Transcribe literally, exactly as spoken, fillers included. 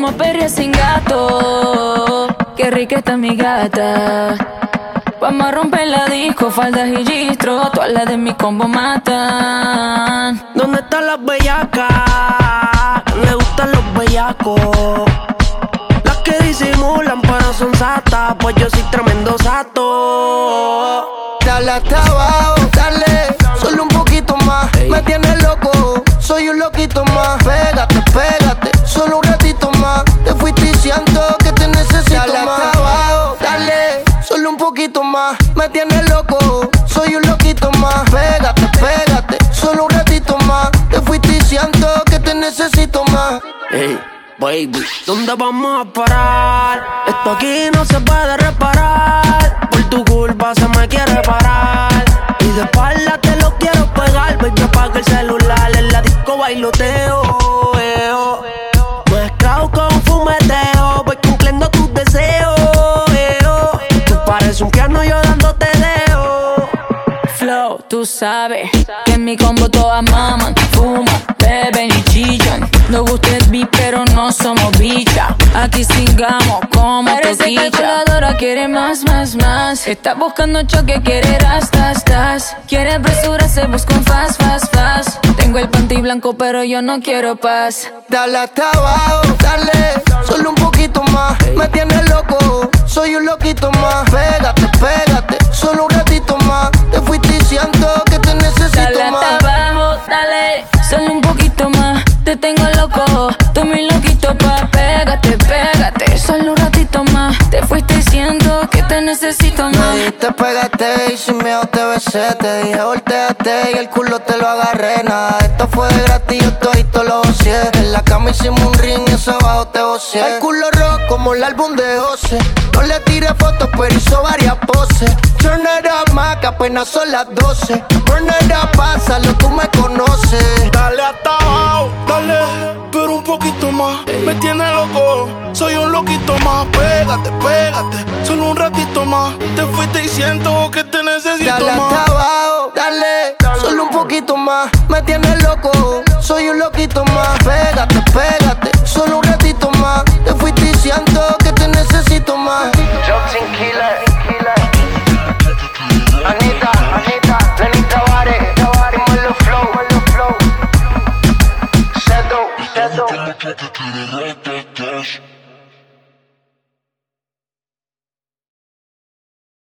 Vamos a perrear sin gato. Qué rica está mi gata. Vamos a romper la disco, faldas y gistro. Todas las de mi combo matan. ¿Dónde están las bellacas? Le gustan los bellacos. Las que disimulan pero son satas. Pues yo soy tremendo sato. Dale hasta abajo, dale, solo un poquito más. Ey. Me tienes loco, soy un loquito más. Pégate, pégate, solo un ratito más. Te fuiste y siento que te necesito dale más. Dale hasta abajo, dale, solo un poquito más. Me tienes loco, soy un loquito más. Pégate, pégate, solo un ratito más. Te fuiste y siento que te necesito más. Hey, baby, ¿dónde vamos a parar? Esto aquí no se puede reparar. Por tu culpa se me quiere parar. Y de espalda te lo quiero pegar. Baby, apaga el celular, en la disco bailoteo, eh, oh. Mezclado con fumeteo, voy cumpliendo tus deseos, eh, oh. Tú pareces un piano yo dándote dedo. Flow, tú sabes que en mi combo todas maman, fuman, beben y chillan. Nos gusta el beat pero no somos bicha. Aquí sigamos como parece que calculadora quiere más, más, más. Está buscando choque, quiere ras, tas, tas. Quiere apresurarse, busca un fast, fast, fast. Tengo el panty blanco pero yo no quiero paz. Dale hasta abajo, dale, solo un poquito más. Me tienes loco, soy un loquito más. Pégate, pégate, solo un ratito más. Te fuiste y siento que te necesito dale más. Dale hasta abajo, dale, solo un poquito más. Te tengo loco, tú mi loquito pa' pégate, pégate, solo un ratito más. Te fuiste diciendo que te necesito más. Me dijiste pégate y sin miedo te besé. Te dije volteate y el culo te lo agarré. Nada, esto fue de gratis, yo todito lo goceé. En la cama hicimos un ring y eso abajo te voceé. El culo rojo como el álbum de José. No le tiré fotos pero hizo varias poses. Turn it up, ma, que apenas son las doce. Turn it up, pásalo, tú me conoces. Dale hasta abajo, dale, pero un poquito más. Me tiene loco, soy un loquito más. Pégate, pégate, solo un ratito más. Te fuiste y siento que te necesito dale más. Dale hasta abajo, dale, solo un poquito más.